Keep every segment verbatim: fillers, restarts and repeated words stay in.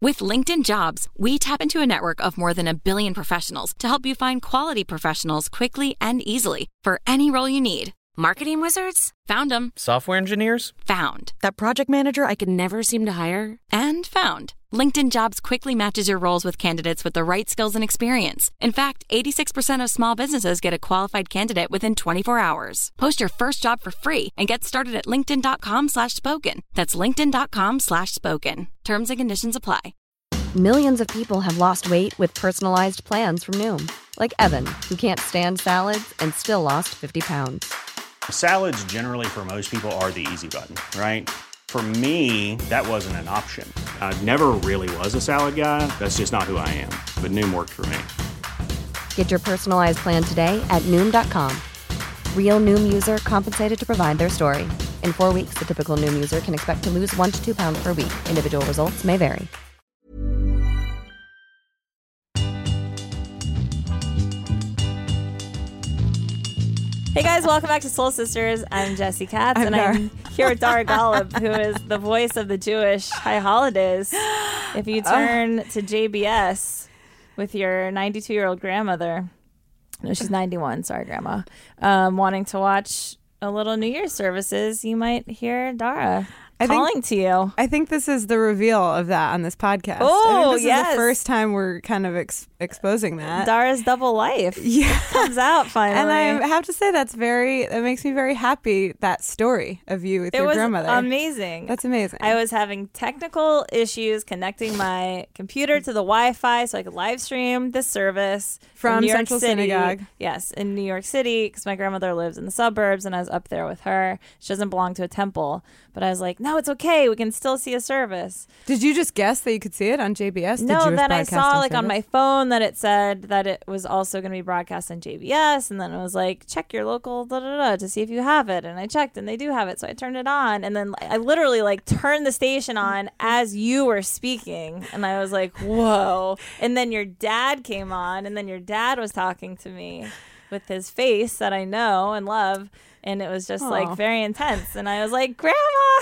With LinkedIn Jobs, we tap into a network of more than a billion professionals to help you find quality professionals quickly and easily for any role you need. Marketing wizards? Found them. Software engineers? Found. That project manager I could never seem to hire? And found. LinkedIn Jobs quickly matches your roles with candidates with the right skills and experience. In fact, eighty-six percent of small businesses get a qualified candidate within twenty-four hours. Post your first job for free and get started at linkedin.com slash spoken. That's linkedin.com slash spoken. Terms and conditions apply. Millions of people have lost weight with personalized plans from Noom. Like Evan, who can't stand salads and still lost fifty pounds. Salads generally for most people are the easy button, right? For me, that wasn't an option. I never really was a salad guy. That's just not who I am. But Noom worked for me. Get your personalized plan today at Noom dot com. Real Noom user compensated to provide their story. In four weeks, the typical Noom user can expect to lose one to two pounds per week. Individual results may vary. Hey guys, welcome back to Soul Sisters. I'm Jessie Katz, I'm and Dara. I'm here with Dara Golub, who is the voice of the Jewish high holidays. If you turn oh. to J B S with your ninety-two-year-old grandmother, no, she's ninety-one, sorry, Grandma, um, wanting to watch a little New Year's services, you might hear Dara I calling think, to you. I think this is the reveal of that on this podcast. Oh, I think this yes. is the first time we're kind of ex- exposing that. Dara's double life yeah. comes out finally. And I have to say that's very, that makes me very happy, that story of you with it your was grandmother. Amazing. That's amazing. I was having technical issues connecting my computer to the Wi-Fi so I could live stream this service from in New York Central City. Synagogue. Yes, in New York City, because my grandmother lives in the suburbs and I was up there with her. She doesn't belong to a temple, but I was like, no, it's okay. We can still see a service. Did you just guess that you could see it on J B S? The No, Jewish then I saw like Broadcasting on my Service? phone that it said that it was also going to be broadcast on J B S, and then it was like, check your local da da da to see if you have it, and I checked and they do have it, so I turned it on, and then I literally like turned the station on as you were speaking, and I was like, whoa. And then your dad came on, and then your dad was talking to me with his face that I know and love. And it was just Aww. like very intense. And I was like, Grandma,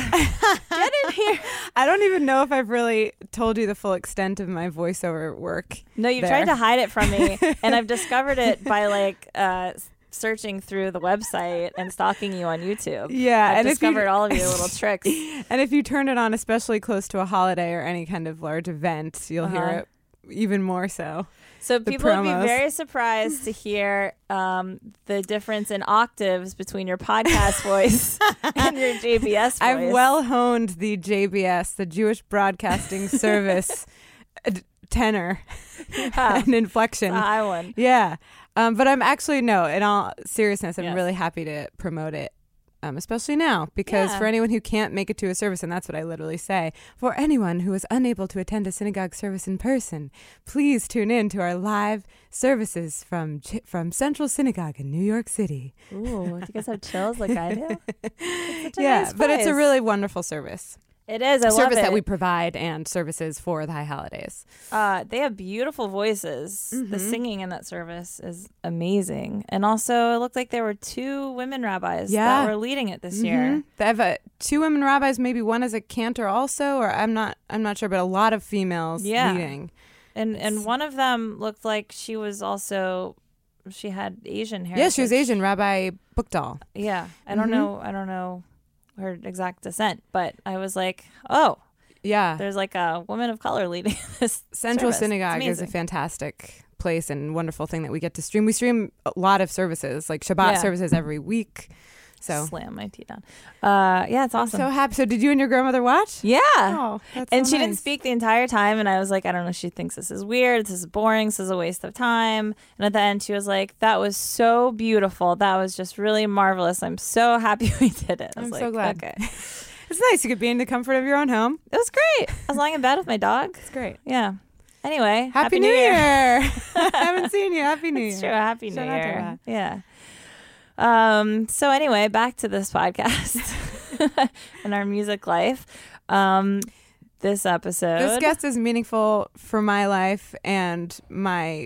get in here. I don't even know if I've really told you the full extent of my voiceover work. No, you've there. tried to hide it from me. And I've discovered it by like uh, searching through the website and stalking you on YouTube. Yeah. I've and discovered if you, all of your little tricks. And if you turn it on, especially close to a holiday or any kind of large event, you'll Uh-huh. hear it even more so. So The people would be promos. very surprised to hear um, the difference in octaves between your podcast voice and your J B S voice. I've well honed the J B S, the Jewish Broadcasting Service uh, tenor Yeah. and inflection. It's a high one. Yeah. Um, but I'm actually, no, in all seriousness, I'm Yes. really happy to promote it. Um, especially now, because Yeah. for anyone who can't make it to a service, and that's what I literally say, for anyone who is unable to attend a synagogue service in person, please tune in to our live services from J- from Central Synagogue in New York City. Ooh, do you guys have chills like I do? It's such a Yeah, nice but it's a place. really wonderful service. It is. I service love it. that we provide and services for the high holidays. Uh, they have beautiful voices. The Mhm. singing in that service is amazing. And also, it looked like there were two women rabbis Yeah. that were leading it this Mhm. year. They have uh, two women rabbis, maybe one as a cantor also, or I'm not I'm not sure, but a lot of females Yeah. leading. And and one of them looked like she was also, she had Asian hair. Yeah, she was Asian, Rabbi Bookdahl. Yeah. I don't Mhm. know. I don't know her exact descent, but I was like, oh, Yeah. there's like a woman of color leading this Central service. It's Synagogue is a amazing. fantastic place and wonderful thing that we get to stream. We stream a lot of services, like Shabbat Yeah. services every week. So Slam my tea down. Uh, yeah, it's awesome. I'm so happy. So did you and your grandmother watch? Yeah. Oh, that's And so she didn't nice. speak the entire time, and I was like, I don't know, she thinks this is weird, this is boring, this is a waste of time. And at the end she was like, that was so beautiful, that was just really marvelous, I'm so happy we did it. I was I'm like, so glad. okay. It's nice. You could be in the comfort of your own home. It was great. I was lying in bed with my dog. It's great. Yeah. Anyway, Happy, New Year. I haven't seen you. Happy New It's Year. true. Happy New Shout out to Year. that. Yeah. Um. So anyway, back to this podcast and our music life. Um. This episode. This guest is meaningful for my life and my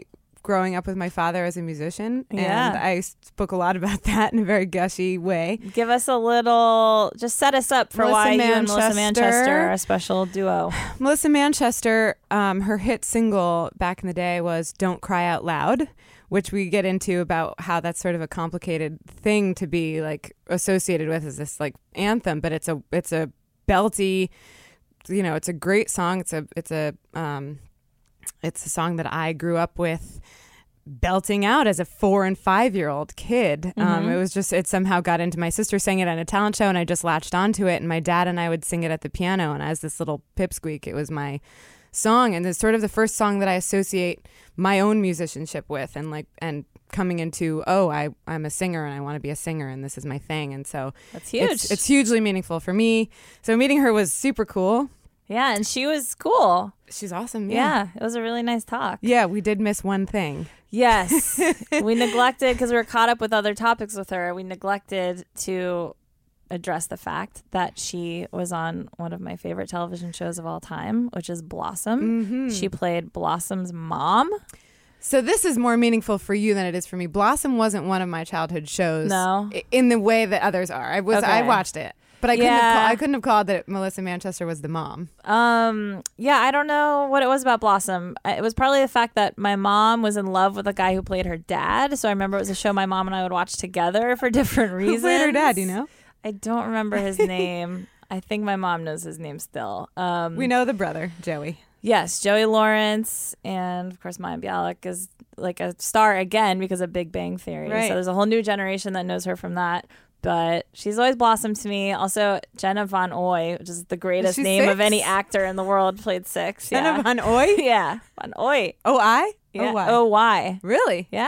growing up with my father as a musician, Yeah. and I spoke a lot about that in a very gushy way. Give us a little, just set us up for Melissa why you and Melissa Manchester. Manchester are a special duo. Melissa Manchester, um, her hit single back in the day was "Don't Cry Out Loud," which we get into about how that's sort of a complicated thing to be like associated with as this like anthem, but it's a it's a belty, you know, it's a great song. It's a it's a um, it's a song that I grew up with belting out as a four and five year old kid. Um, Mm-hmm. it was just, it somehow got into, my sister sang it at a talent show and I just latched onto it, and my dad and I would sing it at the piano, and as this little pipsqueak, it was my song, and it's sort of the first song that I associate my own musicianship with, and like, and coming into, oh, I, I'm a singer and I want to be a singer and this is my thing. And so That's huge. It's, it's hugely meaningful for me. So meeting her was super cool. Yeah, and she was cool. She's awesome. Yeah, Yeah. it was a really nice talk. Yeah, we did miss one thing. Yes. We neglected, because we were caught up with other topics with her, we neglected to address the fact that she was on one of my favorite television shows of all time, which is Blossom. Mm-hmm. She played Blossom's mom. So this is more meaningful for you than it is for me. Blossom wasn't one of my childhood shows. No. i- in the way that others are. I was I Okay. watched it, but I couldn't have Yeah. call, I couldn't have called that Melissa Manchester was the mom. Um, yeah, I don't know what it was about Blossom. I- It was probably the fact that my mom was in love with a guy who played her dad. So I remember it was a show my mom and I would watch together for different reasons. Who played her dad? Do you know? I don't remember his name. I think my mom knows his name still. Um, We know the brother, Joey. Yes, Joey Lawrence, and of course Maya Bialik is like a star again because of Big Bang Theory. Right. So there's a whole new generation that knows her from that. But she's always blossomed to me. Also, Jenna Von Oy, which is the greatest she name of six? any actor in the world, played six. Jenna Yeah. Von Oy? Yeah, Von Oy. Oh, I? Yeah. Oh, why? Oh, why? Really? Yeah.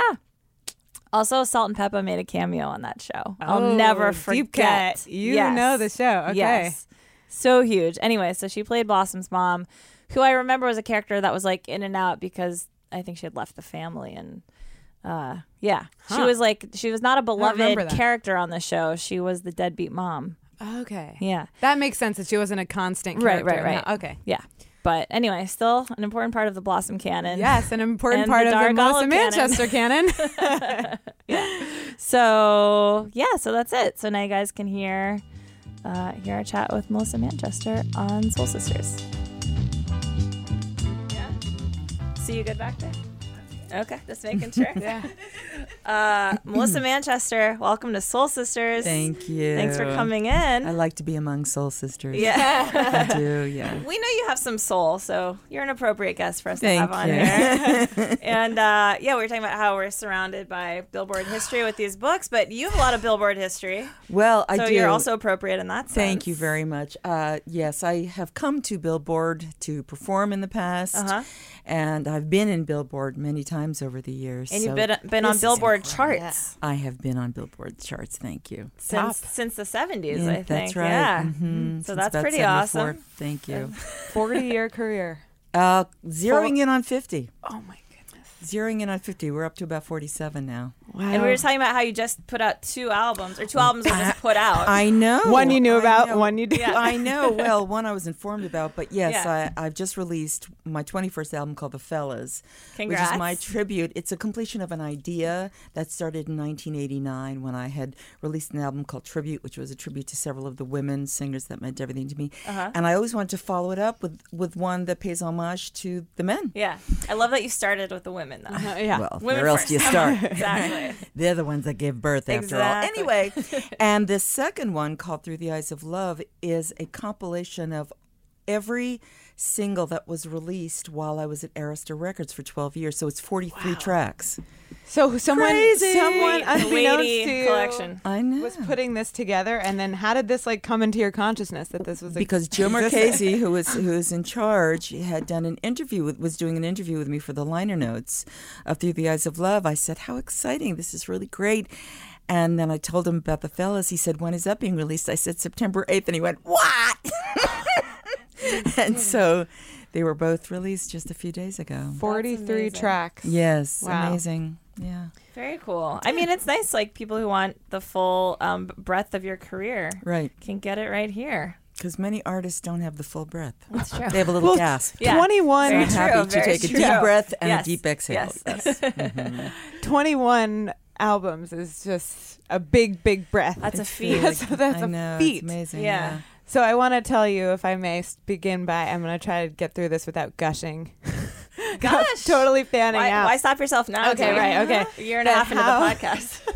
Also, Salt and Peppa made a cameo on that show. I'll Oh, never deep forget. cut. You Yes. know the show. Okay. Yes. So huge. Anyway, so she played Blossom's mom, who I remember was a character that was like in and out because I think she had left the family, and uh, yeah, she Huh. was like, she was not a remember beloved that. character on the show. She was the deadbeat mom. Okay. Yeah. That makes sense that she wasn't a constant Right, character. right, right. Okay. Yeah. But anyway, still an important part of the Blossom canon. Yes, an important And part the of the Dark Melissa Olive canon. Manchester canon. So yeah, so that's it. So now you guys can hear uh, hear our chat with Melissa Manchester on Soul Sisters. Yeah. See you good back there? Okay, just making sure. Yeah. Uh, Melissa Manchester, welcome to Soul Sisters. Thank you. Thanks for coming in. I like to be among soul sisters. Yeah. I do, yeah. We know you have some soul, so you're an appropriate guest for us Thank to have you. on here. And uh, yeah, we were talking about how we're surrounded by Billboard history with these books, but you have a lot of Billboard history. Well, I so do. you're also appropriate in that sense. Thank you very much. Uh, yes, I have come to Billboard to perform in the past, Uh-huh. and I've been in Billboard many times over the years. And so you've been, been on this is Billboard incredible. charts I have been on Billboard charts. Thank you. since since the seventies, Yeah, I think. that's right. Yeah. Mhm. So Since that's about pretty seventy-four. awesome. Thank you. forty-year career. Uh, zeroing in on fifty. Oh, my goodness. Zeroing in on fifty. We're up to about forty-seven now. Wow. And we were talking about how you just put out two albums, or two albums were just put out. I know. One you knew I about, know. one you didn't. Yeah. I know. Well, one I was informed about, but yes, Yeah. I, I've just released my twenty-first album called The Fellas, Congrats. which is my tribute. It's a completion of an idea that started in nineteen eighty-nine when I had released an album called Tribute, which was a tribute to several of the women singers that meant everything to me. Uh-huh. And I always wanted to follow it up with, with one that pays homage to the men. Yeah. I love that you started with the women, though. Uh, yeah. Well, Women where else first. do you start? Exactly. They're the ones that gave birth after all. Exactly. Anyway, and the second one, called Through the Eyes of Love, is a compilation of every single that was released while I was at Arista Records for twelve years. So it's forty-three tracks. So someone, Crazy. someone The unbeknownst lady to you collection. I know. was putting this together, and then how did this like come into your consciousness that this was a- Because Joe existed? Marchese, who was who was in charge, had done an interview with was doing an interview with me for the liner notes of Through the Eyes of Love. I said, "How exciting! This is really great." And then I told him about The Fellas. He said, "When is that being released?" I said, "September eighth." And he went, "What?" And so they were both released just a few days ago. forty-three amazing. tracks. Yes, Wow. amazing. Yeah, Very cool. I mean, it's nice, like, people who want the full um, breadth of your career right. can get it right here. Because many artists don't have the full breath. That's true. They have a little Well, gasp. Yeah. twenty-one Very I'm true, happy to very take a true. deep breath and Yes. a deep exhale. Yes. Mhm. twenty-one albums is just a big, big breath. That's a It's feat. really- So that's I a know, feat. It's amazing. Yeah. Yeah. So I want to tell you, if I may s- begin by, I'm going to try to get through this without gushing. Gosh. Totally fanning Why, out. why stop yourself now? Okay, Dee? right, okay. A year and a But half into how- the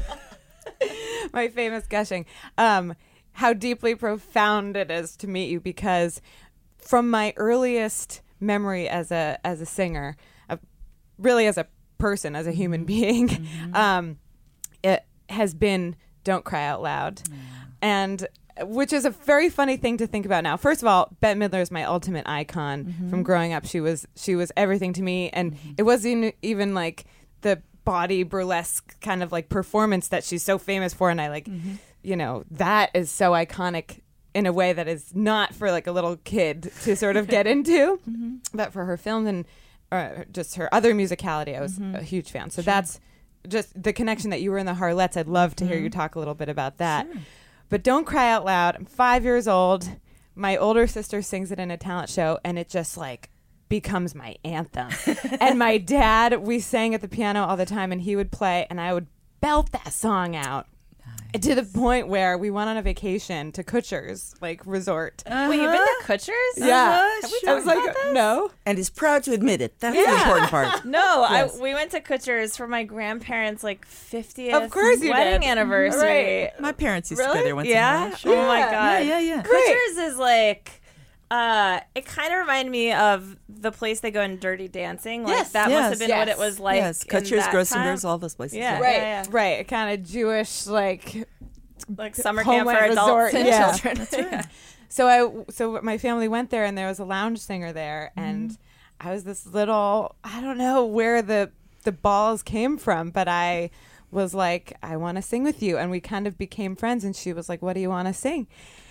podcast. My famous gushing. Um, how deeply profound it is to meet you, because from my earliest memory as a as a singer, uh, really as a person, as a human being, um, it has been "Don't Cry Out Loud," and which is a very funny thing to think about now. First of all, Bette Midler is my ultimate icon from growing up. She was she was everything to me, and it wasn't even like the body burlesque kind of like performance that she's so famous for, and I like, you know, that is so iconic in a way that is not for like a little kid to sort of get into, but for her films and uh, just her other musicality, I was a huge fan. So that's just the connection that you were in the Harlettes. I'd love to hear you talk a little bit about that. But Don't Cry Out Loud. I'm five years old. My older sister sings it in a talent show, and it just like becomes my anthem. And my dad, we sang at the piano all the time, and he would play, and I would belt that song out. To the point where we went on a vacation to Kutcher's like resort. Wait, you've been to Kutcher's? Yeah, Have we I was talked like, about this? no. And is proud to admit it. That's the Yeah. important part. No, Yes. I, we went to Kutcher's for my grandparents' like fiftieth Of course you wedding did. anniversary. Right. My parents used to Really? go there once in a Yeah. while. Sure. Oh my Yeah. god. Yeah, yeah, yeah. Great. Kutcher's is like. Uh, it kind of reminded me of the place they go in Dirty Dancing. Like Yes. that Yes. must have been what Yes. it was like. yes, in Kutcher's, that Grossenberg's, time. all those places. Yeah. Right, yeah. right. Kind of Jewish, like Like summer camp for Homeland adults resort, and yeah. children. So I, so my family went there, and there was a lounge singer there, and I was this little, I don't know where the the balls came from, but I was like, I want to sing with you, and we kind of became friends. And she was like, what do you want to sing?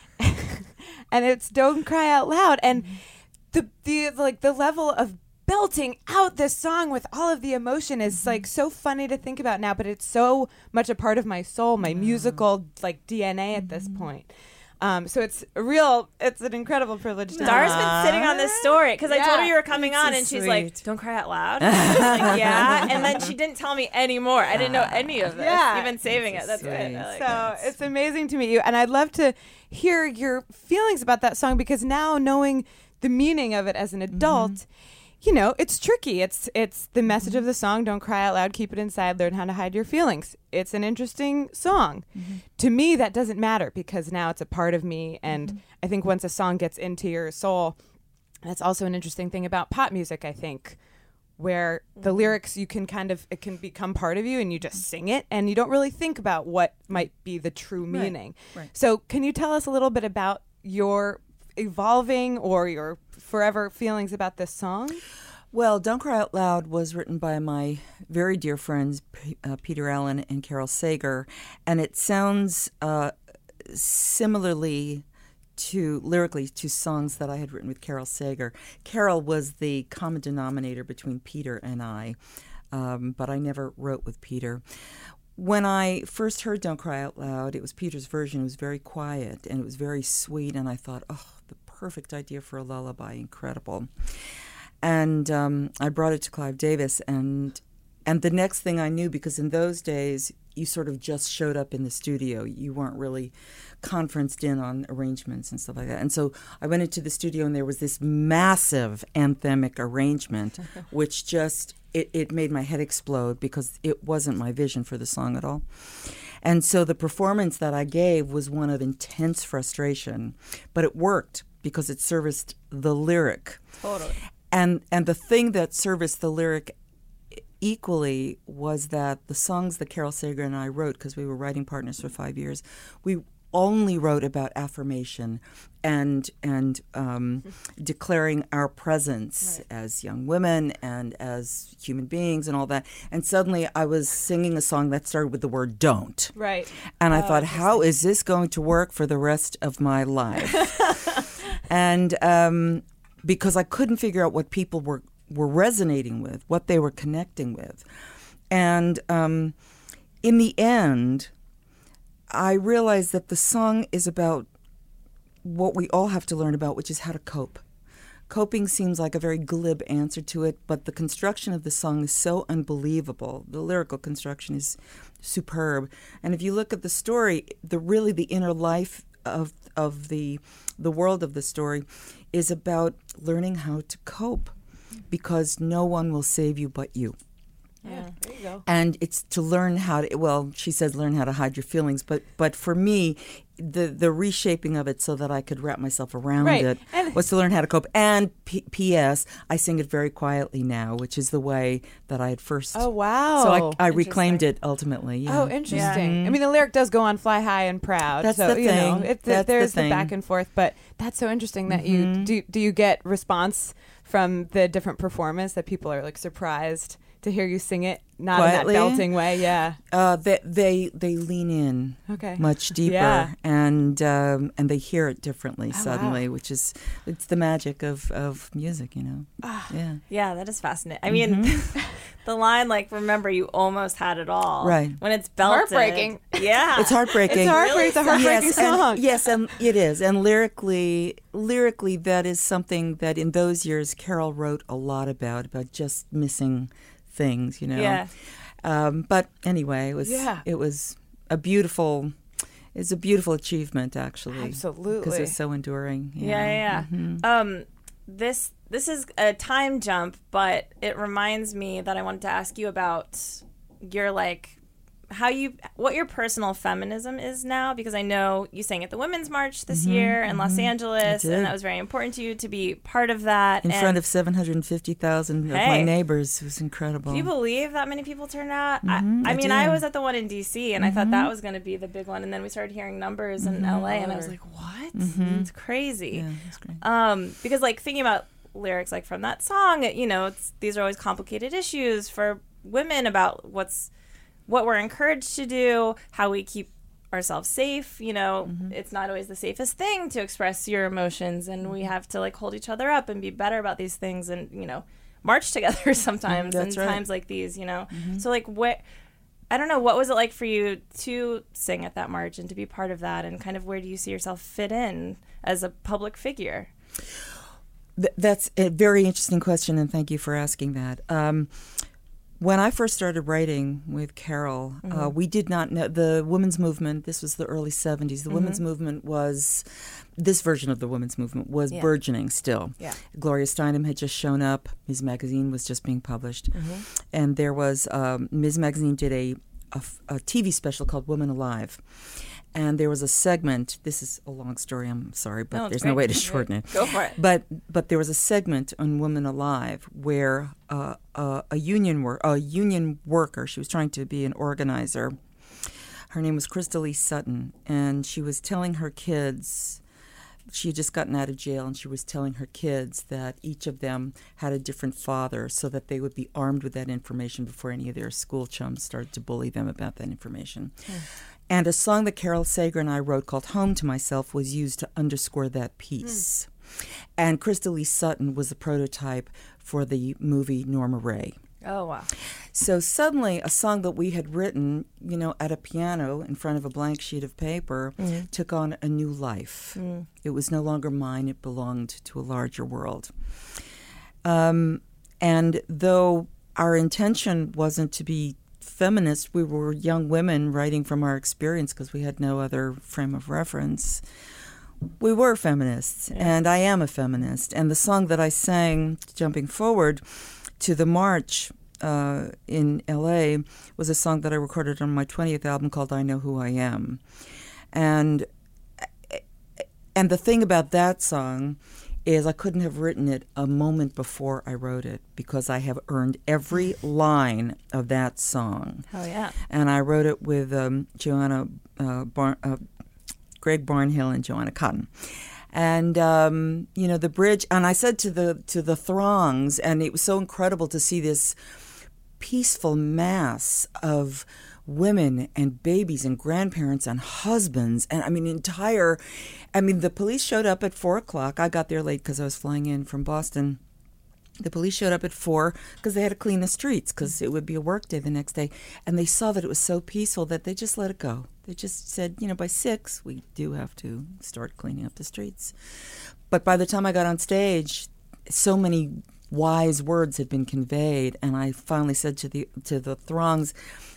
And it's Don't Cry Out Loud, and the the like the level of belting out this song with all of the emotion is like so funny to think about now, but it's so much a part of my soul, my musical like D N A at this point. Um, so it's a real, it's an incredible privilege to Dara's been sitting on this story because I told her Yeah. you were coming on, so and she's sweet. like, "Don't cry out loud." And I was like, yeah, and then she didn't tell me any more. I didn't know any of this. Yeah. Even saving it. That's sweet. good. I like So it. it's amazing to meet you, and I'd love to hear your feelings about that song, because now knowing the meaning of it as an adult, you know, it's tricky. It's it's the message of the song, don't cry out loud, keep it inside, learn how to hide your feelings. It's an interesting song. To me, that doesn't matter, because now it's a part of me, and I think once a song gets into your soul, that's also an interesting thing about pop music, I think, where the lyrics, you can kind of, it can become part of you, and you just sing it, and you don't really think about what might be the true meaning. right. So can you tell us a little bit about your evolving or your forever feelings about this song? Well, Don't Cry Out Loud was written by my very dear friends, P- uh, Peter Allen and Carol Sager, and it sounds uh, similarly to lyrically to songs that I had written with Carol Sager. Carol was the common denominator between Peter and I, um, but I never wrote with Peter. When I first heard Don't Cry Out Loud, it was Peter's version. It was very quiet and it was very sweet, and I thought, oh, the perfect idea for a lullaby, incredible. And um, I brought it to Clive Davis, and and the next thing I knew, because in those days you sort of just showed up in the studio, you weren't really conferenced in on arrangements and stuff like that. And so I went into the studio, and there was this massive anthemic arrangement, which just it, it made my head explode, because it wasn't my vision for the song at all. And so the performance that I gave was one of intense frustration, but it worked because it serviced the lyric. Totally. And and the thing that serviced the lyric equally was that the songs that Carol Sager and I wrote, because we were writing partners for five years, we only wrote about affirmation and and um, declaring our presence Right. as young women and as human beings and all that. And suddenly I was singing a song that started with the word "don't." Right. And I thought, how is this going to work for the rest of my life? and um, because I couldn't figure out what people were, were resonating with, what they were connecting with. And um, in the end, I realized that the song is about what we all have to learn about, which is how to cope. Coping seems like a very glib answer to it, but the construction of the song is so unbelievable. The lyrical construction is superb. And if you look at the story, the really the inner life of of the the world of the story is about learning how to cope, because no one will save you but you. Yeah, there you go. And it's to learn how to, well, she says learn how to hide your feelings, but but for me, the the reshaping of it so that I could wrap myself around Right. it And- was to learn how to cope. And P- P.S. I sing it very quietly now, which is the way that I had first. Oh, wow. So I, I reclaimed it ultimately. Yeah. Oh, interesting. I mean, the lyric does go on "Fly high and proud." That's so, the you know, thing. it, That's the there's the, thing. back and forth. But that's so interesting that you do. Do you get response from the different performers that people are like surprised to hear you sing it, not Quietly? in that belting way? Yeah. Uh, they, they they lean in Okay. much deeper, Yeah. and um, and they hear it differently Oh, suddenly, wow. which is it's the magic of, of music, you know. Ah. Yeah, Yeah, that is fascinating. I mean, the line like, "Remember, you almost had it all." Right. When it's belted. Heartbreaking. Yeah. it's heartbreaking. It's heartbreaking. It's a heartbreaking yes, song. And, yes, and it is. And lyrically, lyrically, that is something that in those years Carol wrote a lot about, about just missing things, you know. Yeah. Um, but anyway, it was Yeah. it was a beautiful. It's a beautiful achievement, actually. Absolutely. because it's so enduring. Yeah, yeah. yeah. Um, this this is a time jump, but it reminds me that I wanted to ask you about your like how you what your personal feminism is now, because I know you sang at the Women's March this year in Los Angeles, did. and that was very important to you to be part of that. In and front of seven hundred fifty thousand of my Hey. neighbors. It was incredible. Can you believe that many people turned out? Mhm, I, I I mean, do. I was at the one in D C, and I thought that was going to be the big one, and then we started hearing numbers in L A, and I was like, what? It's crazy. Yeah, that's great. Um, because like thinking about lyrics like from that song, you know, it's, these are always complicated issues for women about what's what we're encouraged to do, how we keep ourselves safe. You know, it's not always the safest thing to express your emotions, and we have to like hold each other up and be better about these things, and you know, march together sometimes in That's right. times like these. You know, so like what. I don't know, what was it like for you to sing at that march and to be part of that, and kind of where do you see yourself fit in as a public figure? Th- that's a very interesting question, and thank you for asking that. Um, when I first started writing with Carol, uh, we did not know the women's movement. This was the early seventies. The women's movement was, this version of the women's movement was Yeah. burgeoning still. Yeah. Gloria Steinem had just shown up. Miz Magazine was just being published. And there was, um, Miz Magazine did a, a f- a T V special called Women Alive. And there was a segment, this is a long story, I'm sorry, but No, it's there's no great. way to shorten it. Go for it. But but there was a segment on Women Alive where uh, uh, a union wor- a union worker, she was trying to be an organizer. Her name was Crystal Lee Sutton, and she was telling her kids, she had just gotten out of jail, and she was telling her kids that each of them had a different father so that they would be armed with that information before any of their school chums started to bully them about that information. And a song that Carol Sager and I wrote called Home to Myself was used to underscore that piece. And Crystal Lee Sutton was the prototype for the movie Norma Ray. Oh, wow. So suddenly a song that we had written, you know, at a piano in front of a blank sheet of paper took on a new life. It was no longer mine, it belonged to a larger world. Um, and though our intention wasn't to be feminist, we were young women writing from our experience because we had no other frame of reference. We were feminists, and I am a feminist. And the song that I sang, jumping forward to the march uh, in L A, was a song that I recorded on my twentieth album called I Know Who I Am. And and the thing about that song is I couldn't have written it a moment before I wrote it because I have earned every line of that song. Oh, yeah. And I wrote it with um, Joanna uh, Bar- uh, Greg Barnhill and Joanna Cotton. And um, you know, the bridge, and I said to the to the throngs, and it was so incredible to see this peaceful mass of women and babies and grandparents and husbands, and I mean entire I mean the police showed up at four o'clock. I got there late because I was flying in from Boston. The police showed up at four because they had to clean the streets because it would be a work day the next day. And they saw that it was so peaceful that they just let it go. They just said, you know, by six, we do have to start cleaning up the streets. But by the time I got on stage, so many wise words had been conveyed, and I finally said to the to the throngs,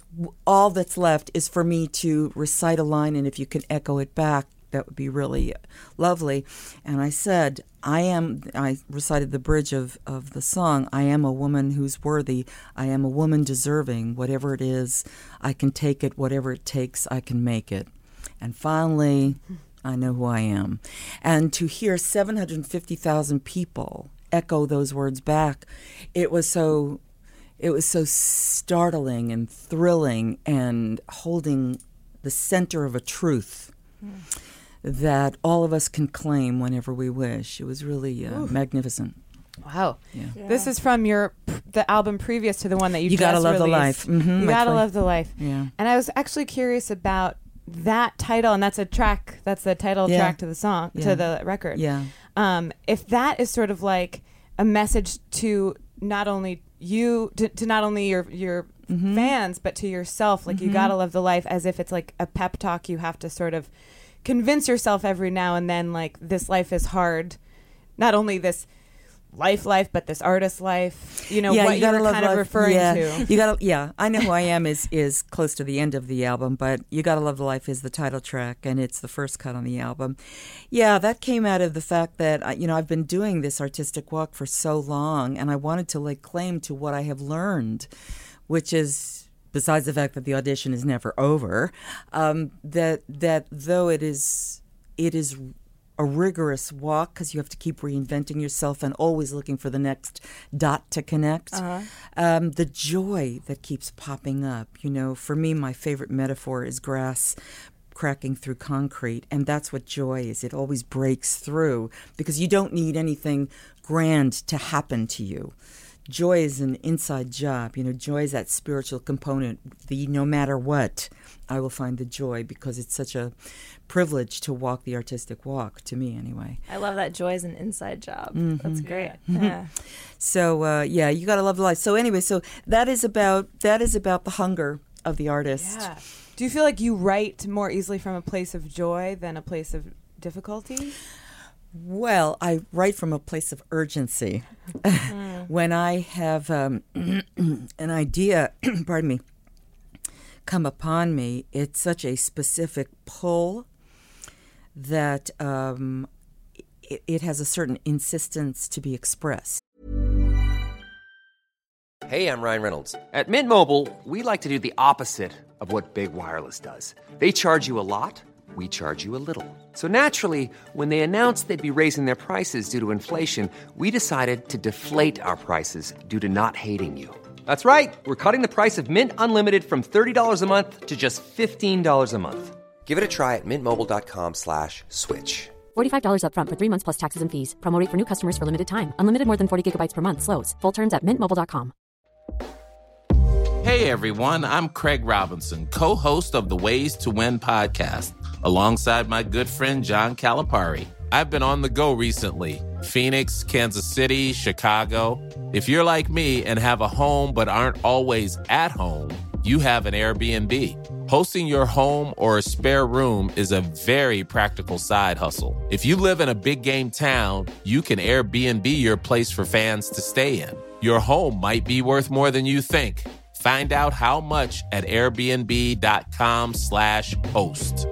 all that's left is for me to recite a line, and if you can echo it back, that would be really lovely. And I said, I am, I recited the bridge of, of the song, I am a woman who's worthy, I am a woman deserving, whatever it is, I can take it, whatever it takes, I can make it. And finally, I know who I am. And to hear seven hundred fifty thousand people echo those words back, it was so, it was so startling and thrilling and holding the center of a truth. Mm. That all of us can claim whenever we wish. It was really uh, magnificent. Wow. Yeah. Yeah. This is from your the album previous to the one that you, you just released. You Gotta Love the Life. Mm-hmm, you Gotta Love the Life. Yeah. And I was actually curious about that title, and that's a track, that's the title yeah. track to the song, yeah. to the record. Yeah. Um, if that is sort of like a message to not only you, to, to not only your, your mm-hmm. fans, but to yourself, like mm-hmm. you gotta love the life, as if it's like a pep talk you have to sort of convince yourself every now and then, like, this life is hard. Not only this life life, but this artist life. You know, yeah, what you, you were love kind life. of referring yeah. to. You gotta, yeah, I Know Who I Am is, is close to the end of the album, but You Gotta Love the Life is the title track, and it's the first cut on the album. Yeah, that came out of the fact that, you know, I've been doing this artistic walk for so long, and I wanted to lay claim to what I have learned, which is, besides the fact that the audition is never over, um, that that though it is it is a rigorous walk because you have to keep reinventing yourself and always looking for the next dot to connect, uh-huh. um, the joy that keeps popping up. You know, for me, my favorite metaphor is grass cracking through concrete, and that's what joy is. It always breaks through because you don't need anything grand to happen to you. Joy is an inside job. You know, joy is that spiritual component. The no matter what, I will find the joy because it's such a privilege to walk the artistic walk, to me anyway. I love that joy is an inside job. Mm-hmm. That's great. Mm-hmm. Yeah. So, uh, yeah, you got to love the life. So anyway, so that is about that is about the hunger of the artist. Yeah. Do you feel like you write more easily from a place of joy than a place of difficulty? Well, I write from a place of urgency. Mm. When I have um, an idea, pardon me, come upon me, it's such a specific pull that um, it, it has a certain insistence to be expressed. Hey, I'm Ryan Reynolds. At Mint Mobile, we like to do the opposite of what Big Wireless does. They charge you a lot. We charge you a little. So naturally, when they announced they'd be raising their prices due to inflation, we decided to deflate our prices due to not hating you. That's right. We're cutting the price of Mint Unlimited from thirty dollars a month to just fifteen dollars a month. Give it a try at mintmobile.com slash switch. forty-five dollars up front for three months plus taxes and fees. Promo rate for new customers for limited time. Unlimited more than forty gigabytes per month. Slows full terms at mint mobile dot com. Hey everyone, I'm Craig Robinson, co-host of the Ways to Win podcast, alongside my good friend John Calipari. I've been on the go recently. Phoenix, Kansas City, Chicago. If you're like me and have a home but aren't always at home, you have an Airbnb. Hosting your home or a spare room is a very practical side hustle. If you live in a big game town, you can Airbnb your place for fans to stay in. Your home might be worth more than you think. Find out how much at airbnb.com slash host.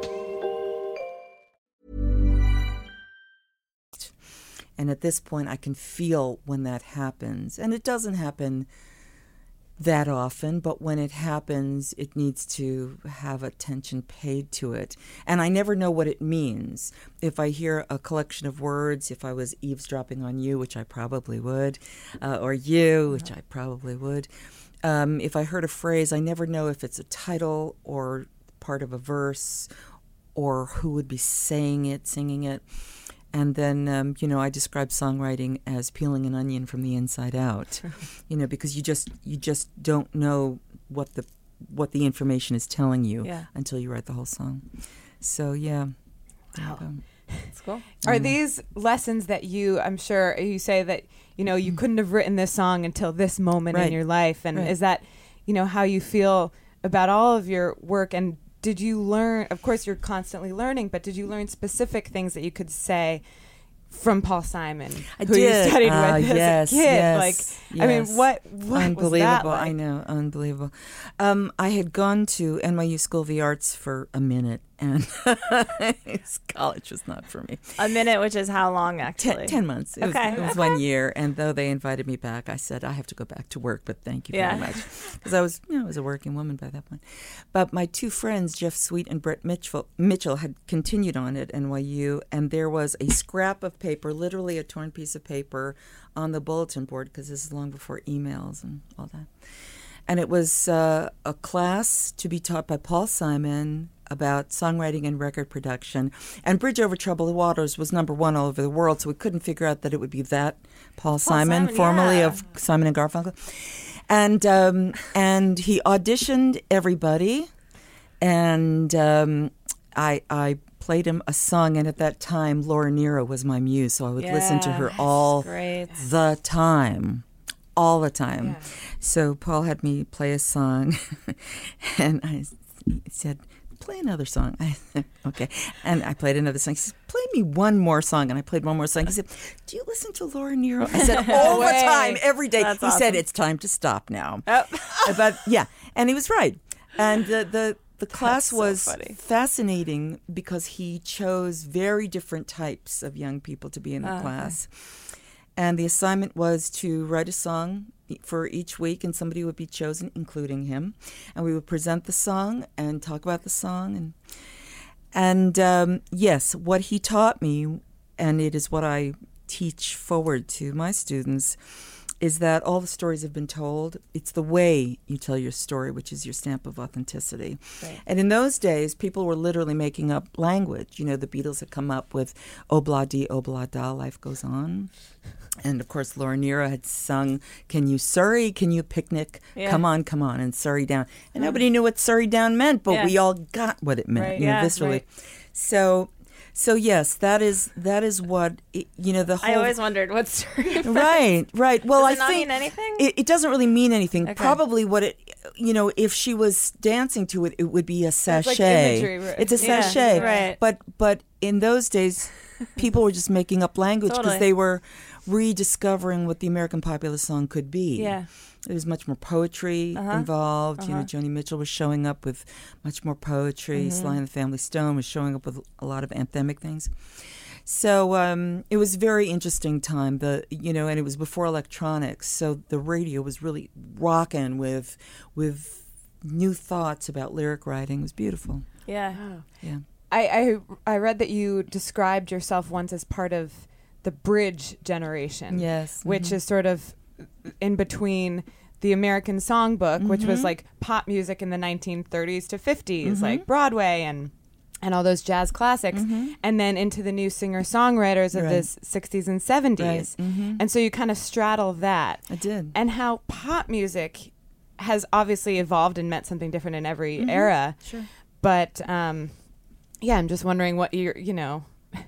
And at this point, I can feel when that happens. And it doesn't happen that often, but when it happens, it needs to have attention paid to it. And I never know what it means. If I hear a collection of words, if I was eavesdropping on you, which I probably would, uh, or you, which I probably would, um, if I heard a phrase, I never know if it's a title or part of a verse or who would be saying it, singing it. And then, um, you know, I describe songwriting as peeling an onion from the inside out, you know, because you just you just don't know what the what the information is telling you yeah. until you write the whole song. So, yeah. Wow. That's cool. Are Mm. these lessons that you, I'm sure you say that, you know, you couldn't have written this song until this moment Right. in your life. And Right. is that, you know, how you feel about all of your work? And did you learn, of course you're constantly learning, but did you learn specific things that you could say from Paul Simon, I who did. you studied uh, with yes, as a kid? Yes, like, yes. I mean, what, what unbelievable. was that like? I know, unbelievable. Um, I had gone to N Y U School of the Arts for a minute, and college was not for me. A minute, which is how long, Ten, actually? ten months. It Okay. was, it was Okay. one year, and though they invited me back, I said I have to go back to work. But thank you Yeah. very much, because I was, you know, I was a working woman by that point. But my two friends, Jeff Sweet and Brett Mitchell, Mitchell, had continued on at N Y U, and there was a scrap of paper, literally a torn piece of paper, on the bulletin board, because this is long before emails and all that. And it was uh, a class to be taught by Paul Simon about songwriting and record production. And Bridge Over Troubled Waters was number one all over the world, so we couldn't figure out that it would be that Paul, Paul Simon, Simon, formerly yeah. of Simon and Garfunkel. And um, and he auditioned everybody, and um, I I played him a song. And at that time, Laura Nyro was my muse, so I would listen to her Yes, all great. the time. All the time. So Paul had me play a song, and I he said, play another song. I said, okay. And I played another song. He said, play me one more song. And I played one more song. He said, do you listen to Laura Nyro? I said, all the way. time, every day. That's he said, awesome. it's time to stop now. Oh. But yeah, and he was right. And the the, the class so was funny. fascinating because he chose very different types of young people to be in the Oh, class. And the assignment was to write a song for each week, and somebody would be chosen, including him. And we would present the song and talk about the song. And, and um, yes, what he taught me, and it is what I teach forward to my students, is that all the stories have been told. It's the way you tell your story, which is your stamp of authenticity. Right. And in those days, people were literally making up language. You know, the Beatles had come up with Obla Di, Obla Da, Life Goes On. And, of course, Laura Nyro had sung, Can You Surrey, Can You Picnic, Yeah. Come On, Come On, and Surrey Down. And nobody knew what Surrey Down meant, but Yeah. we all got what it meant, Right. you know, Yeah, viscerally. right. So... So yes, that is that is what it, you know. The whole I always wondered what story. right, right. Well, Does I it not think mean anything? It, it doesn't really mean anything. Okay. Probably what it, you know, if she was dancing to it, it would be a sachet. like imagery, right? It's a Yeah, sachet. right. But but in those days, people were just making up language because Totally. they were rediscovering what the American popular song could be. Yeah. There was much more poetry Uh-huh. involved. You know, Uh-huh. Joni Mitchell was showing up with much more poetry. Mm-hmm. Sly and the Family Stone was showing up with a lot of anthemic things. So um, it was a very interesting time. The you know, and it was before electronics, so the radio was really rocking with with new thoughts about lyric writing. It was beautiful. Yeah. Yeah. I, I I read that you described yourself once as part of the bridge generation. Yes. Which Mhm. is sort of in between the American Songbook, which was like pop music in the nineteen thirties to fifties, like Broadway and and all those jazz classics, and then into the new singer-songwriters of Right. the sixties and seventies. Right. Mhm. And so you kind of straddle that. I did. And how pop music has obviously evolved and meant something different in every era. Sure. But um, yeah, I'm just wondering what you're, you know,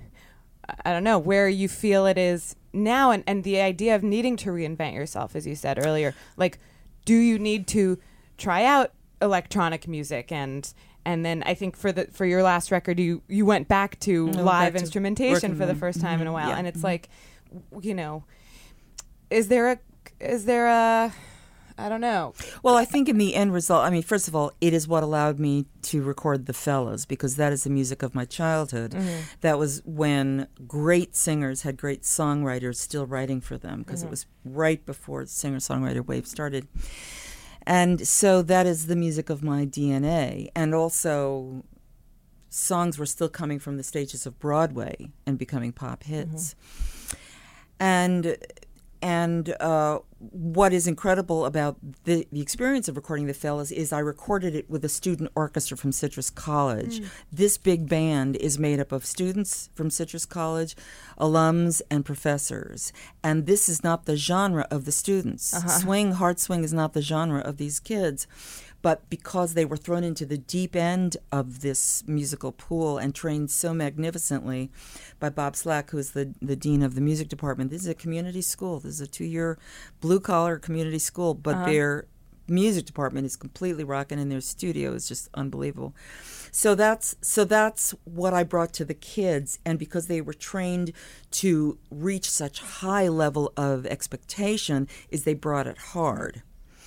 I don't know, where you feel it is now, and, and the idea of needing to reinvent yourself, as you said earlier. Like, do you need to try out electronic music? And and then I think for the for your last record, you, you went back to I went live back to instrumentation working for the with- first time in a mhm, while. yeah, And it's mhm. like, w- you know, is there a, is there a, I don't know. Well, I think in the end result, I mean, first of all, it is what allowed me to record The Fellas, because that is the music of my childhood. That was when great singers had great songwriters still writing for them, because it was right before the singer-songwriter wave started. And so that is the music of my D N A. And also, songs were still coming from the stages of Broadway and becoming pop hits. And and uh, what is incredible about the, the experience of recording The Fellas is I recorded it with a student orchestra from Citrus College. This big band is made up of students from Citrus College, alums, and professors. And this is not the genre of the students. Swing, hard swing is not the genre of these kids. But because they were thrown into the deep end of this musical pool and trained so magnificently by Bob Slack, who is the, the dean of the music department, this is a community school. This is a two-year blue-collar community school, but they're music department is completely rocking, and their studio is just unbelievable. So that's so that's what I brought to the kids, and because they were trained to reach such high level of expectation, is they brought it hard,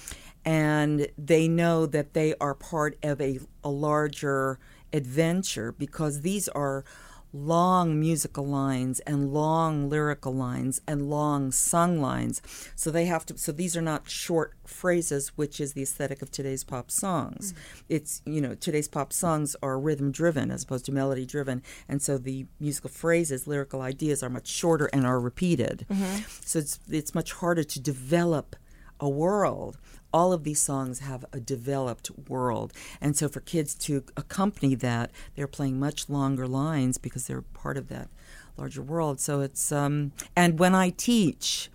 and they know that they are part of a, a larger adventure, because these are long musical lines and long lyrical lines and long sung lines. So they have to so these are not short phrases, which is the aesthetic of today's pop songs. Mm. It's, you know, today's pop songs are rhythm driven as opposed to melody driven, and so the musical phrases, lyrical ideas are much shorter and are repeated. Mm-hmm. So it's it's much harder to develop a world. All of these songs have a developed world. And so for kids to accompany that, they're playing much longer lines because they're part of that larger world. So it's, um, and when I teach,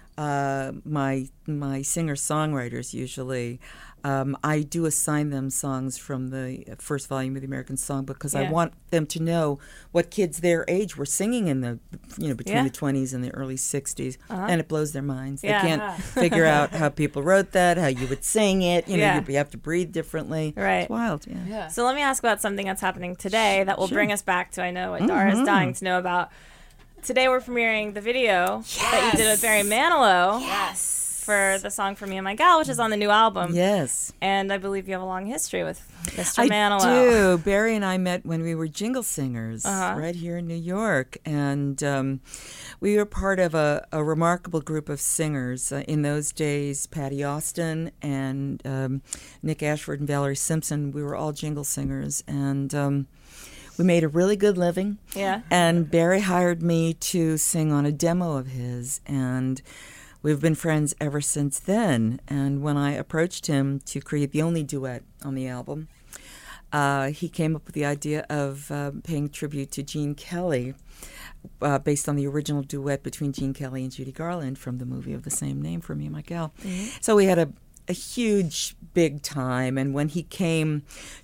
uh, my my singer-songwriters usually, um, I do assign them songs from the first volume of the American Songbook, because yeah. I want them to know what kids their age were singing in the, you know, between yeah. the twenties and the early sixties, uh-huh. and it blows their minds. Yeah. They can't uh-huh. figure out how people wrote that, how you would sing it. You know, yeah. you have to breathe differently. Right. It's wild. Yeah. yeah. So let me ask about something that's happening today that will sure. bring us back to, I know, what Dara's mm-hmm. dying to know about. Today we're premiering the video yes. that you did with Barry Manilow. Yes. For the song For Me and My Gal, which is on the new album. Yes. And I believe you have a long history with Mister I Manilow. I do. Barry and I met when we were jingle singers uh-huh. right here in New York. And um, we were part of a, a remarkable group of singers. Uh, in those days, Patty Austin and um, Nick Ashford and Valerie Simpson, we were all jingle singers. And um, we made a really good living. Yeah. And Barry hired me to sing on a demo of his. And we've been friends ever since then. And when I approached him to create the only duet on the album, uh, he came up with the idea of uh, paying tribute to Gene Kelly, uh, based on the original duet between Gene Kelly and Judy Garland from the movie of the same name, For Me and My Gal. Mm-hmm. So we had a, a huge, big time. And when he came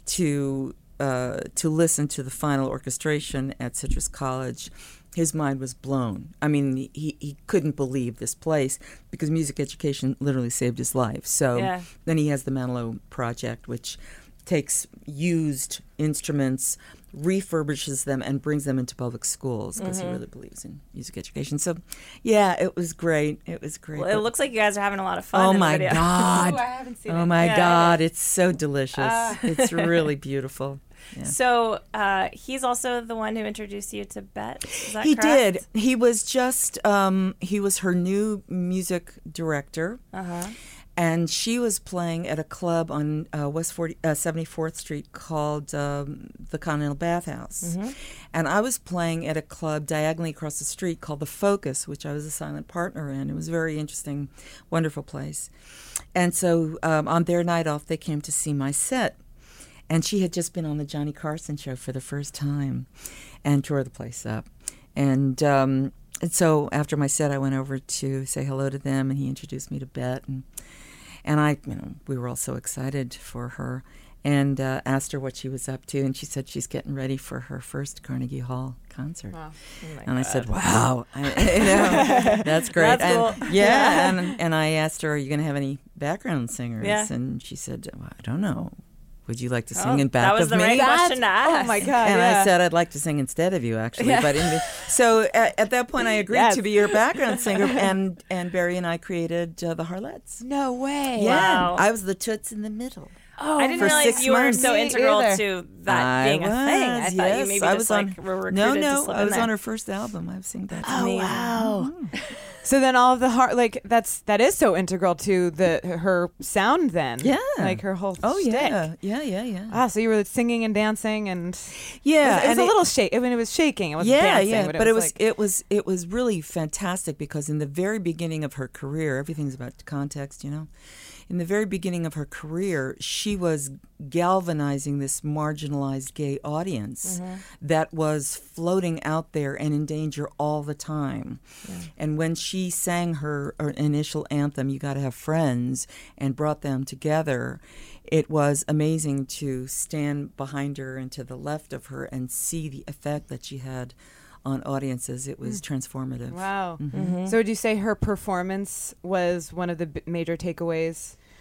to uh, to listen to the final orchestration at Citrus College, his mind was blown. I mean, he, he couldn't believe this place, because music education literally saved his life. So yeah. then he has the Manilow Project, which takes used instruments, refurbishes them, and brings them into public schools, because mm-hmm. he really believes in music education. So, yeah, it was great. It was great. Well, it looks like you guys are having a lot of fun. Oh, in my the video. God. Ooh, I haven't seen oh, it. my yeah, God. It's so delicious. Uh. It's really beautiful. Yeah. So uh, he's also the one who introduced you to Bet. Is that he correct? did. He was just um, he was her new music director, uh-huh. and she was playing at a club on uh, West forty, uh, seventy-fourth Street called um, the Continental Bathhouse, mm-hmm. and I was playing at a club diagonally across the street called the Focus, which I was a silent partner in. It was a very interesting, wonderful place, and so um, on their night off, they came to see my set. And she had just been on the Johnny Carson show for the first time and tore the place up. And, um, and so after my set, I went over to say hello to them, and he introduced me to Bet. And, and I, you know, we were all so excited for her, and uh, asked her what she was up to. And she said she's getting ready for her first Carnegie Hall concert. Wow. Oh my and God. I said, wow, I, you know, that's great. That's and, cool. Yeah, and, and I asked her, are you going to have any background singers? Yeah. And she said, well, I don't know. Would you like to sing oh, in back that was of the me? right question to ask. Oh my God! And yeah. I said I'd like to sing instead of you, actually. Yeah. But in the, so at, at that point, I agreed Yes. to be your background singer, and and Barry and I created uh, the Harlettes. No way! Yeah, Wow. I was the toots in the middle. Oh, I didn't for realize six you were months. so Me integral either. to that I being a was, thing. I thought yes. you maybe I just was like on, were recruited no, to no, slip I in was there. on her first album. I've seen that. Oh Amazing. wow! Mm. So then all of the heart, like that's that is so integral to the her sound. Then Yeah. like her whole Oh shtick. yeah, yeah, yeah, yeah. Ah, so you were singing and dancing and Yeah, it was, it was and a it- little shake. I mean, it was shaking. It wasn't yeah, dancing. yeah, but, but it it was, was like, it was it was really fantastic, because in the very beginning of her career, everything's about context, you know. In the very beginning of her career, she was galvanizing this marginalized gay audience Mm-hmm. that was floating out there and in danger all the time. Yeah. And when she sang her, her initial anthem, "You Gotta Have Friends," and brought them together, it was amazing to stand behind her and to the left of her and see the effect that she had on audiences. It was transformative. wow. Mhm. Mm-hmm. So would you say her performance was one of the b- major takeaways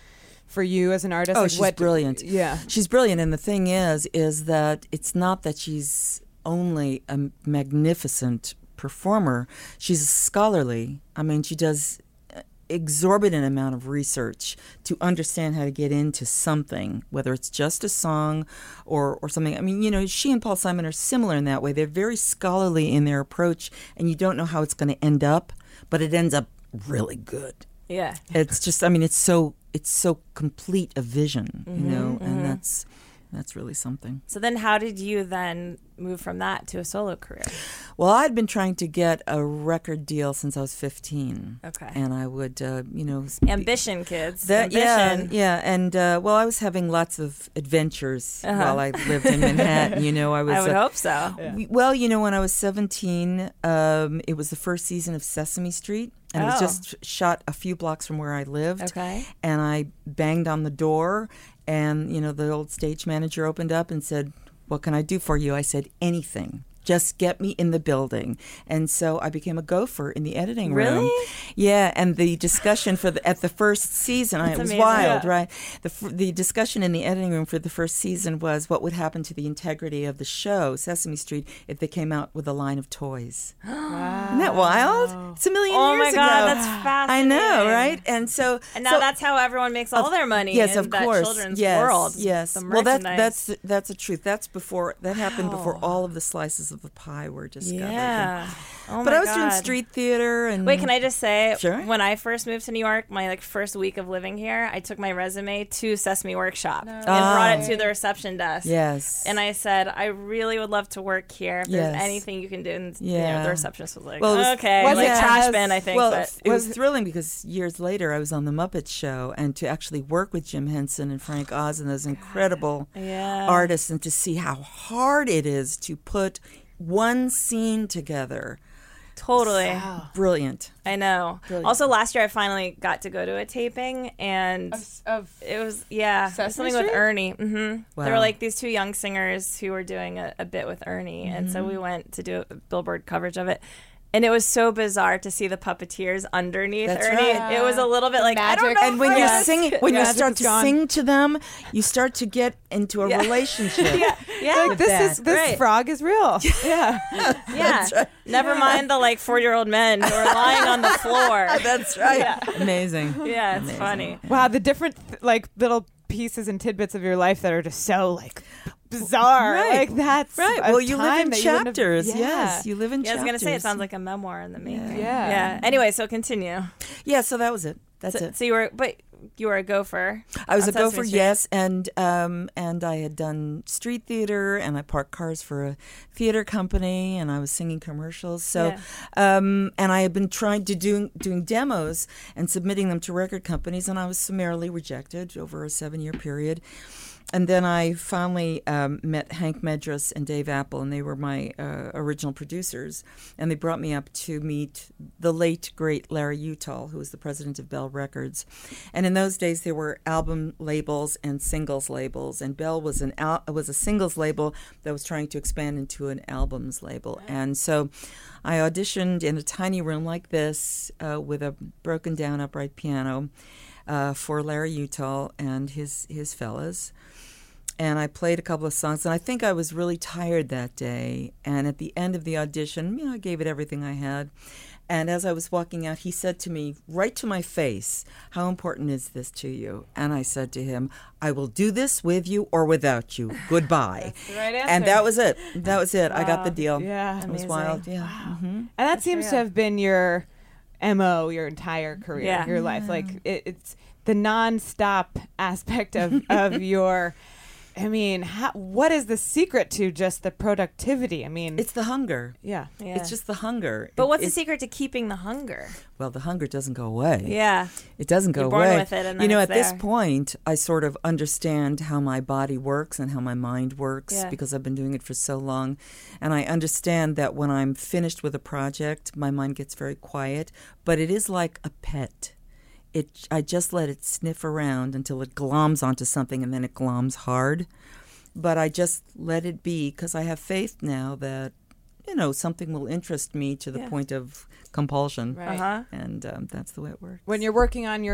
for you as an artist? Oh, Like, she's what- brilliant. Yeah. She's brilliant. And the thing is, is that it's not that she's only a magnificent performer. She's scholarly. I mean, she does exorbitant amount of research to understand how to get into something, whether it's just a song or, or something. I mean, you know, she and Paul Simon are similar in that way. They're very scholarly in their approach, and you don't know how it's going to end up, but it ends up really good. Yeah. It's just, I mean, it's so it's so complete a vision, Mm-hmm, you know, and mm-hmm. that's that's really something. So then how did you then move from that to a solo career? Well, I'd been trying to get a record deal since I was fifteen. Okay. And I would, uh, you know... Ambition, kids. That, Ambition. Yeah, yeah. And, uh, well, I was having lots of adventures Uh-huh. while I lived in Manhattan. You know, I was... I would uh, hope so. we- Well, you know, when I was seventeen, um, it was the first season of Sesame Street. And it was Oh. just shot a few blocks from where I lived. Okay. And I banged on the door, and, you know, the old stage manager opened up and said, "What can I do for you?" I said, "Anything. Just get me in the building." And so I became a gopher in the editing room. Really? Yeah, and the discussion for the at the first season, I, it was amazing. wild, Yeah. right? The f- the discussion in the editing room for the first season was what would happen to the integrity of the show, Sesame Street, if they came out with a line of toys. Isn't that wild? It's a million Oh years my God, ago. that's I fascinating. know, right? And so And now so- that's how everyone makes all of- their money Yes, in of that course. children's yes, world. Yes. The Well, that, merchandise. that's the- that's the truth. That's before that happened before Wow. all of the slices of the pie were discovered. Yeah. Oh But my I was doing God. street theater and Wait, can I just say, Sure. when I first moved to New York, my like first week of living here, I took my resume to Sesame Workshop and brought it to the reception desk. Yes. And I said, I really would love to work here. If there's Yes. anything you can do. And you know, Yeah. the receptionist was like, Well, it was- okay, was like it trash as- bin, I think. Well, but it was thrilling because years later I was on the Muppet Show, and to actually work with Jim Henson and Frank Oz and those incredible Yeah. artists, and to see how hard it is to put one scene together. totally. Brilliant. I know. Brilliant. Also, last year I finally got to go to a taping, and Of it was yeah, Sesame something Street? with Ernie. hmm There Wow. were like these two young singers who were doing a, a bit with Ernie, and so Mm-hmm. we went to do a Billboard coverage of it. And it was so bizarre to see the puppeteers underneath That's Ernie. right. It was a little bit like I don't magic. know. And when if you're I- singing, when you Magic start is to gone. sing to them, you start to get into a relationship. yeah, like, with this that. is this Right. frog is real. Yeah. yeah. Never mind the like forty-year-old men who are lying on the floor. That's right. Amazing. Yeah, it's funny. Wow, the different th- like little pieces and tidbits of your life that are just so like bizarre. Right. Like that's Right. a Well, you live time in that you wouldn't have- chapters. Yeah. Yes, you live in Yeah, I was chapters. gonna say it sounds like a memoir in the making. Yeah. Yeah. Anyway, so continue. Yeah, so that was it. That's So, it. so you were, but you were a gopher. I was on a Sesame gopher, Street. yes, and um, and I had done street theater, and I parked cars for a theater company, and I was singing commercials. So, um, and I had been trying to do doing demos and submitting them to record companies, and I was summarily rejected over a seven year period. And then I finally um, met Hank Medras and Dave Apple, and they were my uh, original producers. And they brought me up to meet the late, great Larry Utall, who was the president of Bell Records. And in those days, there were album labels and singles labels. And Bell was an al- was a singles label that was trying to expand into an albums label. And so I auditioned in a tiny room like this uh, with a broken down upright piano uh, for Larry Utall and his his fellas. And I played a couple of songs, and I think I was really tired that day. And at the end of the audition, you know, I gave it everything I had. And as I was walking out, he said to me, right to my face, "How important is this to you?" And I said to him, "I will do this with you or without you. Goodbye." That's the right answer. And that was it. That was it. I got the deal. Yeah. It was Amazing. wild. Yeah. hmm And that seems to have been your M O your entire career, Yeah. your life. Like it, it's the nonstop aspect of, of your. I mean, how, what is the secret to just the productivity? I mean, It's the hunger. yeah. Yeah. It's just the hunger. But It- what's the it- secret to keeping the hunger? Well, the hunger doesn't go away. Yeah. It doesn't go You're born away. with it and you then know, it's at this there. point, I sort of understand how my body works and how my mind works Yeah. because I've been doing it for so long. And I understand that when I'm finished with a project, my mind gets very quiet. But it is like a pet. It, I just let it sniff around until it gloms onto something, and then it gloms hard. But I just let it be because I have faith now that, you know, something will interest me to the Yeah. point of compulsion. Right. Uh huh. And um, that's the way it works. When you're working on your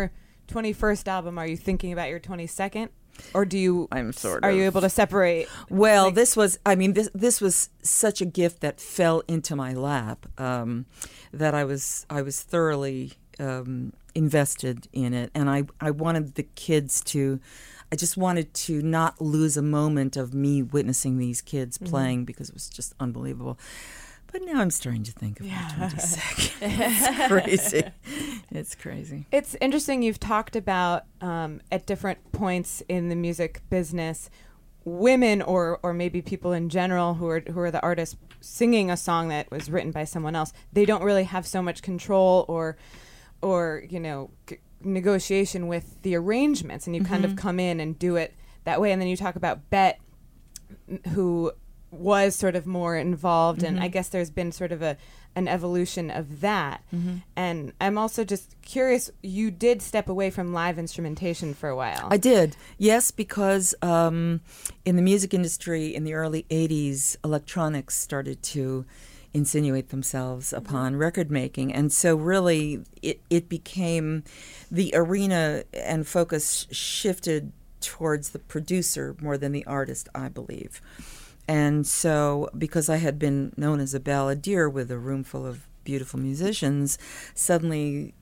twenty-first album, are you thinking about your twenty-second? Or do you I'm sort are of. you able to separate? Well, like- this was, I mean, this this was such a gift that fell into my lap um, that I was I was thoroughly um, invested in it. And I, I wanted the kids to, I just wanted to not lose a moment of me witnessing these kids Mm-hmm. playing because it was just unbelievable. But now I'm starting to think of my twenty-second. It's crazy. It's crazy. It's interesting you've talked about um, at different points in the music business, women or or maybe people in general who are who are the artists singing a song that was written by someone else. They don't really have so much control or or you know c- negotiation with the arrangements, and you kind of come in and do it that way. And then you talk about Bet, m- who was sort of more involved, and I guess there's been sort of a an evolution of that. And I'm also just curious, you did step away from live instrumentation for a while. I did, yes, because um, in the music industry in the early eighties, electronics started to insinuate themselves upon record making. And so really it, it became, the arena and focus shifted towards the producer more than the artist, I believe. And so, because I had been known as a balladeer with a room full of beautiful musicians, suddenly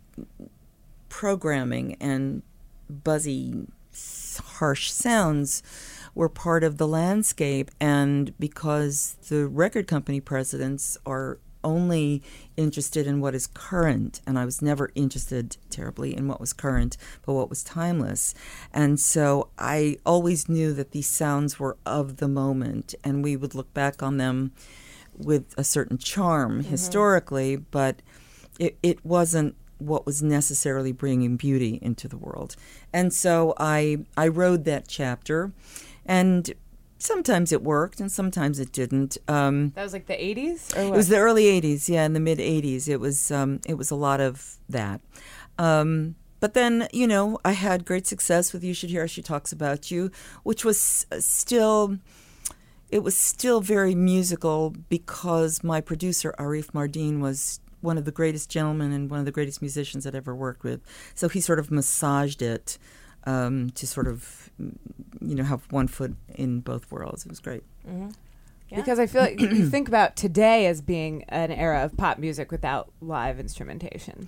programming and buzzy, harsh sounds were part of the landscape. And because the record company presidents are only interested in what is current, and I was never interested terribly in what was current, but what was timeless. And so I always knew that these sounds were of the moment, and we would look back on them with a certain charm historically, but it, it wasn't what was necessarily bringing beauty into the world. And so I I rode that chapter, and sometimes it worked and sometimes it didn't. Um, That was like the eighties? Or it what? was the early eighties, yeah, in the mid eighties. It was um, it was a lot of that. Um, but then, you know, I had great success with You Should Hear She Talks About You, which was uh, still, it was still very musical because my producer, Arif Mardin, was one of the greatest gentlemen and one of the greatest musicians I'd ever worked with. So he sort of massaged it um, to sort of, you know, have one foot in both worlds. It was great. Yeah. Because I feel like you think about today as being an era of pop music without live instrumentation.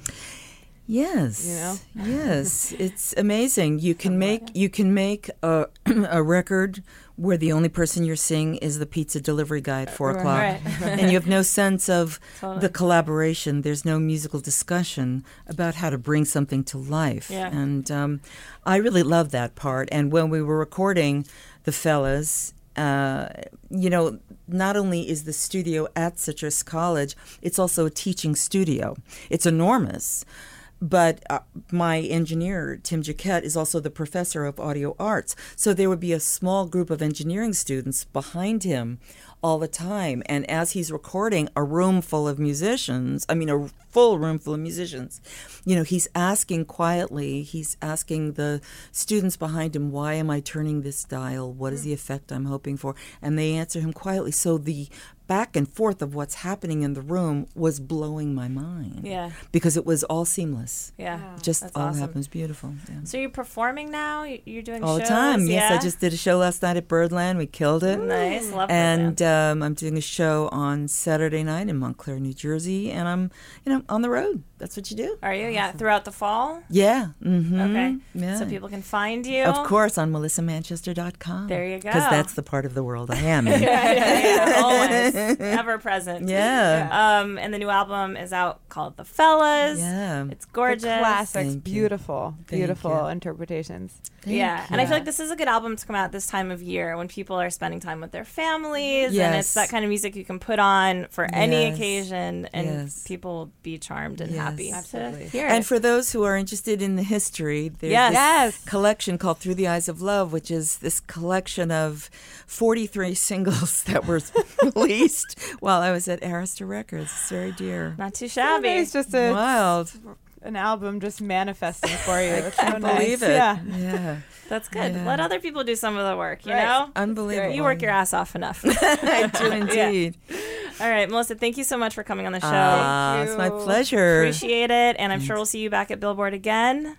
Yes. You know? Yes. It's amazing. You can make you can make a a record where the only person you're seeing is the pizza delivery guy at four o'clock. Right. And you have no sense of Totally. the collaboration. There's no musical discussion about how to bring something to life. Yeah. And um, I really love that part. And when we were recording The Fellas, uh, you know, not only is the studio at Citrus College, it's also a teaching studio. It's enormous. But uh, my engineer, Tim Jaquette, is also the professor of audio arts. So there would be a small group of engineering students behind him all the time. And as he's recording a room full of musicians, I mean, a full room full of musicians, you know, he's asking quietly, he's asking the students behind him, why am I turning this dial? What is the effect I'm hoping for? And they answer him quietly. So the back and forth of what's happening in the room was blowing my mind. Yeah. Because it was all seamless. Yeah. Just That's all awesome. happens beautiful. Yeah. So you're performing now? You- You're doing All shows? the time. Yes, yeah? I just did a show last night at Birdland. We killed it. Nice. Love And Birdland. um, I'm doing a show on Saturday night in Montclair, New Jersey, and I'm, you know, on the road. That's what you do. Are you? Yeah. Throughout the fall? Yeah. Mm-hmm. Okay. Yeah. So people can find you? Of course, on melissa manchester dot com. There you go. Because that's the part of the world I am in. yeah, yeah, yeah. Always. Ever present. Yeah. Um, and the new album is out called The Fellas. Yeah. It's gorgeous. Classics, Thank you. beautiful, Thank beautiful you. interpretations. Thank yeah, and I you. feel like this is a good album to come out this time of year when people are spending time with their families, and Yes. it's that kind of music you can put on for any Yes. occasion, and Yes. people will be charmed and Yes. happy Absolutely. to hear And it. for those who are interested in the history, there's Yes. this Yes. collection called Through the Eyes of Love, which is this collection of forty-three singles that were released while I was at Arista Records. It's very dear. Not too shabby. It's just a, Wild. an album just manifesting for you. It's so Can't nice. believe it. Yeah. Yeah. That's good. Yeah. Let other people do some of the work, you Right. know? Unbelievable. You work your ass off enough. I do indeed. All right, Melissa, thank you so much for coming on the show. Ah, it's my you. pleasure. Appreciate it, and I'm sure we'll see you back at Billboard again.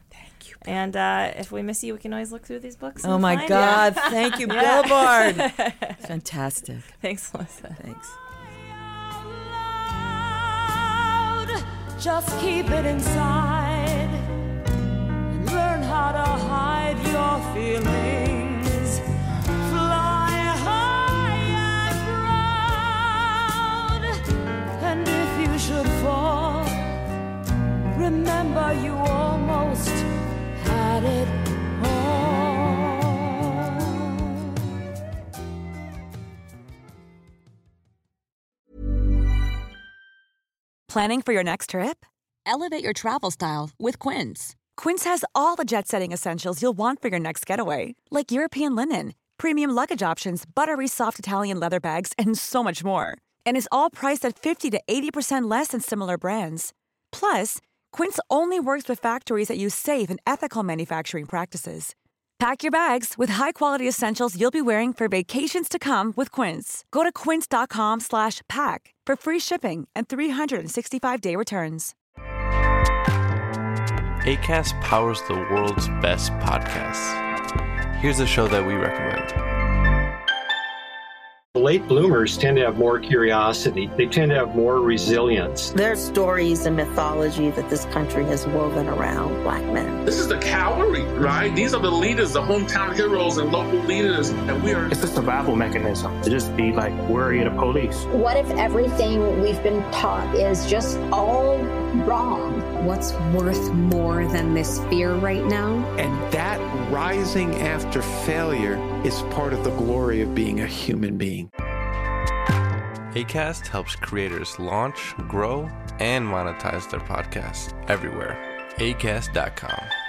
Thank you. And uh, if we miss you, we can always look through these books. Oh and my find God! you. Thank you, Yeah. Billboard. Fantastic. Thanks, Melissa. Thanks. Just keep it inside and learn how to hide your feelings. Fly high and proud, and if you should fall, remember you almost had it all. Planning for your next trip? Elevate your travel style with Quince. Quince has all the jet-setting essentials you'll want for your next getaway, like European linen, premium luggage options, buttery soft Italian leather bags, and so much more. And is all priced at fifty to eighty percent less than similar brands. Plus, Quince only works with factories that use safe and ethical manufacturing practices. Pack your bags with high-quality essentials you'll be wearing for vacations to come with Quince. Go to quince.com slash pack for free shipping and three sixty-five day returns. Acast powers the world's best podcasts. Here's a show that we recommend. Late bloomers tend to have more curiosity. They tend to have more resilience. There's stories and mythology that this country has woven around Black men. This is the cavalry, right? These are the leaders, the hometown heroes and local leaders, and we are... It's a survival mechanism to just be like worried of police. What if everything we've been taught is just all wrong? What's worth more than this fear right now? And that rising after failure is part of the glory of being a human being. Acast helps creators launch, grow, and monetize their podcasts everywhere. Acast dot com.